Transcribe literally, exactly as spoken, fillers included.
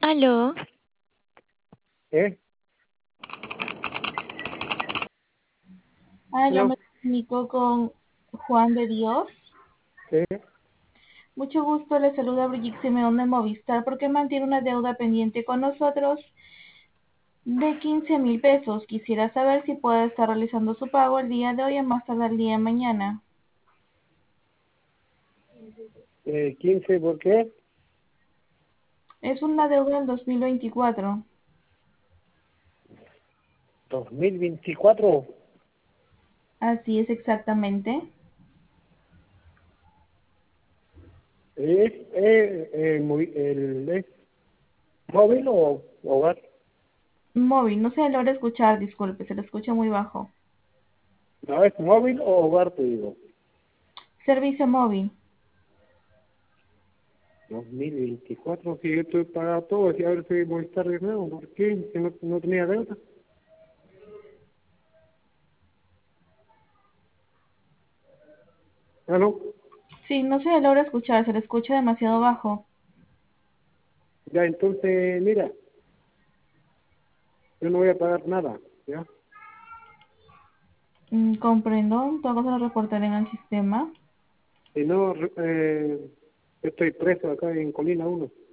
Aló, ¿Eh? Aló, me ¿Aló? comunico con Juan de Dios. ¿Sí? Mucho gusto, le saluda Brigitte Simeón de Movistar porque mantiene una deuda pendiente con nosotros de quince mil pesos. Quisiera saber si puede estar realizando su pago el día de hoy o más tarde el día de mañana. Eh, quince, ¿por qué? Es una deuda del dos mil veinticuatro. dos mil veinticuatro. Así es exactamente. ¿Es, eh, eh, movi- el, ¿es móvil o hogar? Móvil, no se logra escuchar, disculpe, se lo escucha muy bajo. No, ¿es móvil o hogar, te digo? Servicio móvil. dos mil veinticuatro, si yo estoy pagado todo, si ahora estoy molestar de nuevo, ¿por qué? Si no, no tenía deuda. ¿Aló? Sí, no se logra escuchar, se le escucha demasiado bajo. Ya, entonces, mira, yo no voy a pagar nada, ¿ya? Mm, comprendo, en todo caso lo reportaré en el sistema. Si no, re- eh, yo estoy preso acá en Colina uno.